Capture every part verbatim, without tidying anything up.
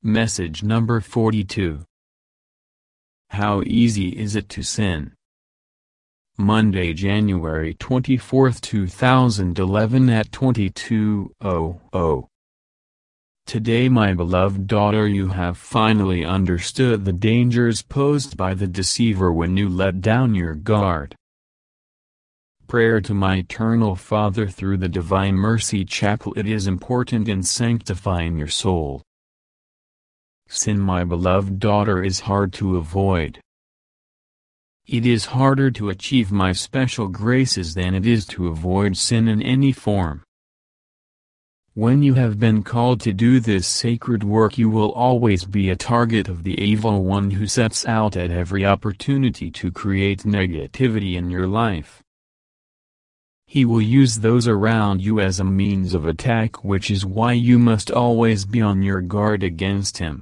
Message number forty-two. How easy is it to sin? Monday, January twenty-fourth, two thousand eleven at twenty-two hundred. Today, my beloved daughter, you have finally understood the dangers posed by the deceiver when you let down your guard. Prayer to my Eternal Father through the Divine Mercy Chapel. It is important in sanctifying your soul. Sin, my beloved daughter, is hard to avoid. It is harder to achieve my special graces than it is to avoid sin in any form. When you have been called to do this sacred work, you will always be a target of the evil one who sets out at every opportunity to create negativity in your life. He will use those around you as a means of attack, which is why you must always be on your guard against him.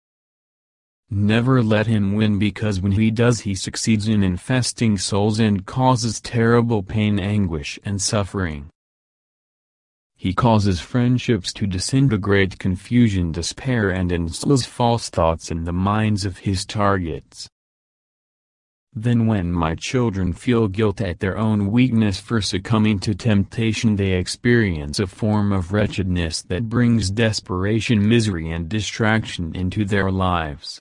Never let him win, because when he does, he succeeds in infesting souls and causes terrible pain, anguish, and suffering. He causes friendships to disintegrate, confusion, despair, and instills false thoughts in the minds of his targets. Then when my children feel guilt at their own weakness for succumbing to temptation, they experience a form of wretchedness that brings desperation, misery, and distraction into their lives.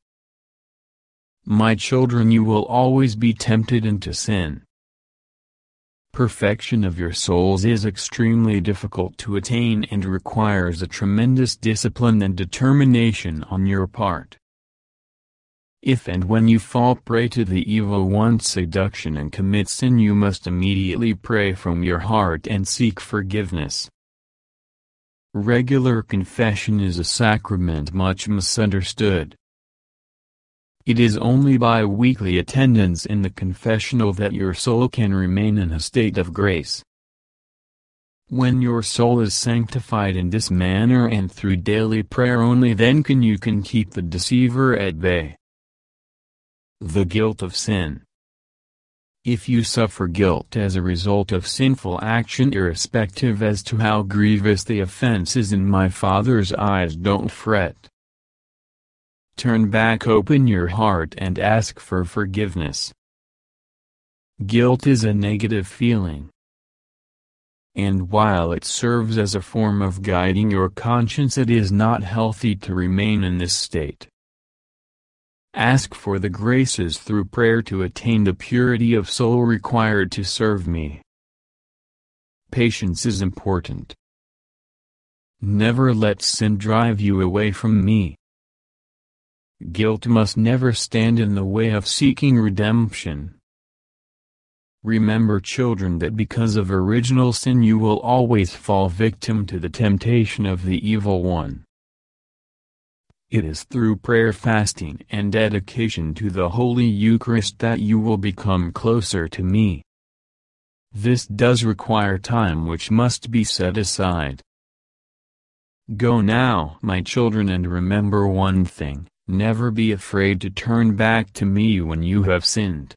My children, you will always be tempted into sin. Perfection of your souls is extremely difficult to attain and requires a tremendous discipline and determination on your part. If and when you fall prey to the evil one's seduction and commit sin, you must immediately pray from your heart and seek forgiveness. Regular confession is a sacrament much misunderstood. It is only by weekly attendance in the confessional that your soul can remain in a state of grace. When your soul is sanctified in this manner and through daily prayer, only then can you can keep the deceiver at bay. The guilt of sin. If you suffer guilt as a result of sinful action, irrespective as to how grievous the offense is in my Father's eyes, don't fret. Turn back, open your heart, and ask for forgiveness. Guilt is a negative feeling. And while it serves as a form of guiding your conscience, it is not healthy to remain in this state. Ask for the graces through prayer to attain the purity of soul required to serve me. Patience is important. Never let sin drive you away from me. Guilt must never stand in the way of seeking redemption. Remember, children, that because of original sin you will always fall victim to the temptation of the evil one. It is through prayer, fasting, and dedication to the Holy Eucharist that you will become closer to me. This does require time which must be set aside. Go now, my children, and remember one thing: never be afraid to turn back to me when you have sinned.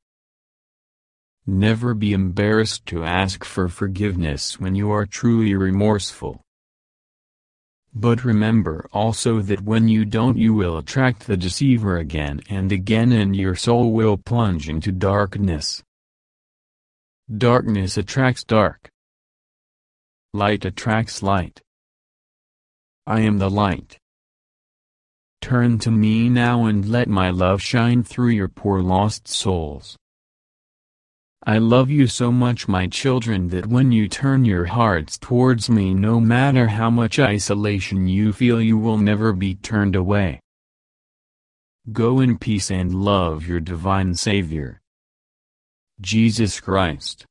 Never be embarrassed to ask for forgiveness when you are truly remorseful. But remember also that when you don't, you will attract the deceiver again and again, and your soul will plunge into darkness. Darkness attracts dark. Light attracts light. I am the light. Turn to me now and let my love shine through your poor lost souls. I love you so much, my children, that when you turn your hearts towards me, no matter how much isolation you feel, you will never be turned away. Go in peace and love your divine Savior, Jesus Christ.